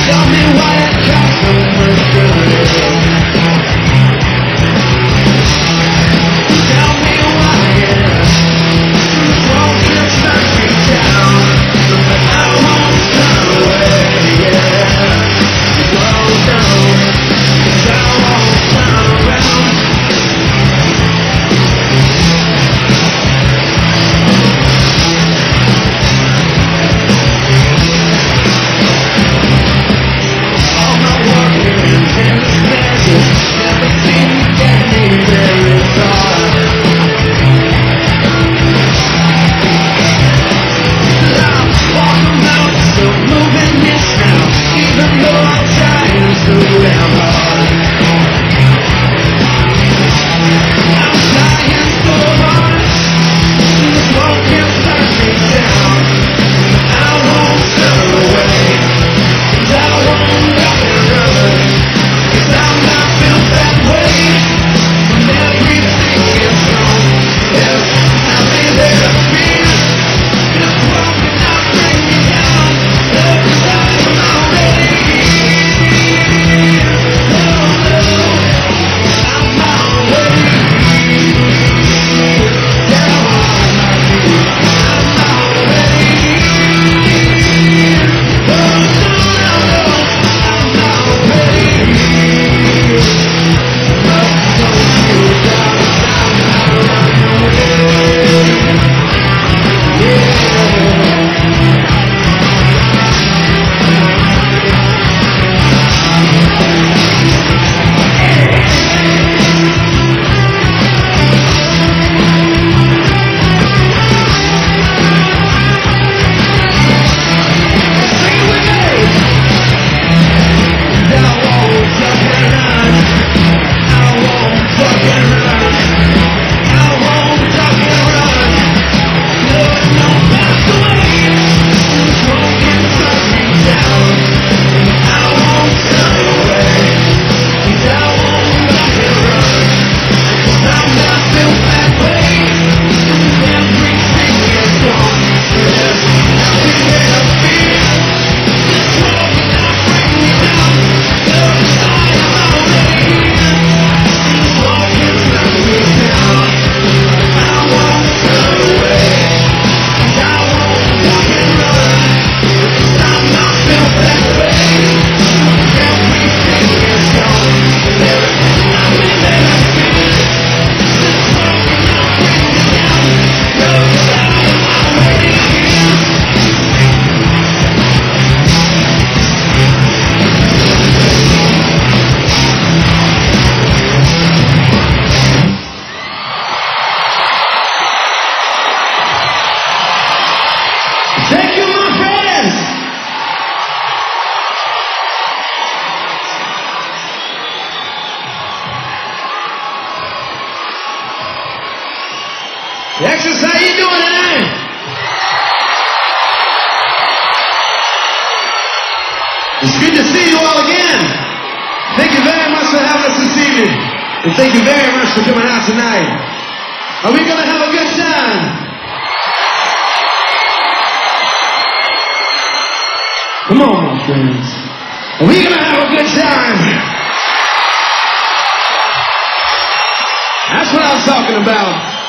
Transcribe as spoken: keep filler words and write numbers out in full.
Alexis, how you doing tonight? It's good to see you all again. Thank you very much for having us this evening. And thank you very much for coming out tonight. Are we going to have a good time? Come on, my friends. Are we going to have a good time? That's what I was talking about.